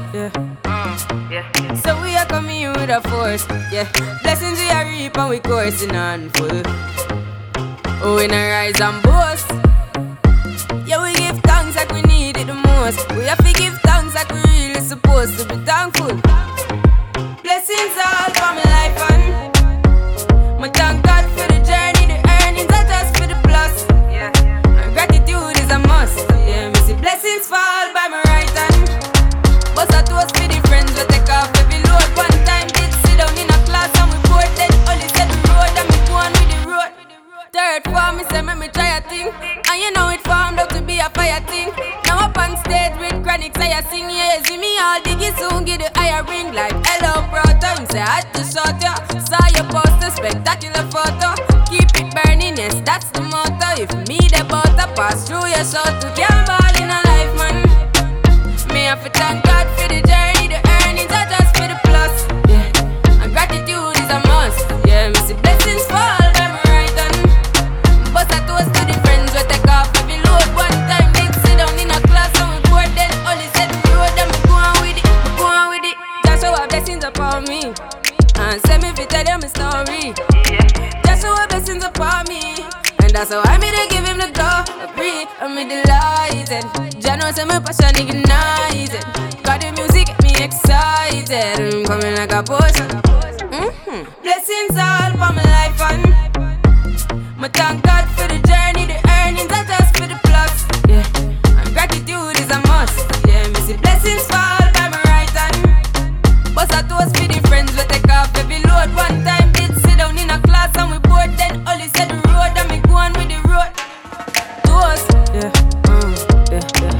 yeah. So we are coming here with a force, yeah. Blessings we are reap and we coursing on full. Oh, we not rise and boast. Yeah, we give thanks like we need it the most. We have to give thanks like we really supposed to be thankful. Blessings all for my life and my thank God for the journey, the earnings are just for the plus. Yeah, and gratitude is a must. Yeah, me see blessings fall by my right hand. But I toast for the friends we take off every load. One time did sit down in a class and we bored. Then only said the road and me go on with the road. Third form, me say me try a thing. And you know it formed up to be a fire thing. Now up on stage with chronics I sing. Yeah, see me all diggy soon, get the higher ring. Like hello brother, him say I had to shot ya. Saw your poster, spectacular photo. Keep it burning, yes that's the motto. If me the butter pass through your shot to can't ball in a life man. Me have to thank God for the journey, the earnings are just for the plus. Yeah, and gratitude is a must. Yeah, me see blessings fall. But I toast to the friends we take off every load. One time did sit down in a class and we bored. Then only said the road and me go on with it, go on with it. Just show our blessings upon me and send me to tell them my story. Just show our blessings upon me, and that's how I made to give him the glory. I'm delighted. Jah knows say my passion ignited. Got the music get me excited. I'm coming like a potion. Blessings all for my life and my thank God for the journey, the earnings are just for the plus. Yeah, and gratitude is a must. Yeah, me see blessings fall by my right hand. But I toast for the friends we take off every load. One time did sit down in a class and we bored. Then only said the road and me go on with the road. Toast, yeah, yeah.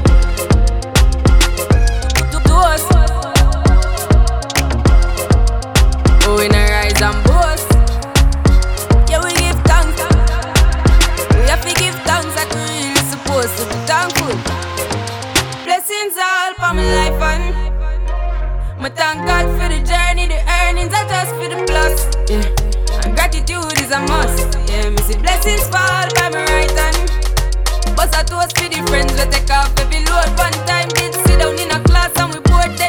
Toast. Oh, we not rise and boast. Yeah, we give thanks. We have to give thanks like we really supposed to be thankful. Blessings all for my life and my thank God for the journey, the earnings are just for the plus. Yeah, and gratitude is a must. Yeah, me see blessings fall by my right hand. But I toast for the friends we take off every load. One time did sit down in a class and we bored.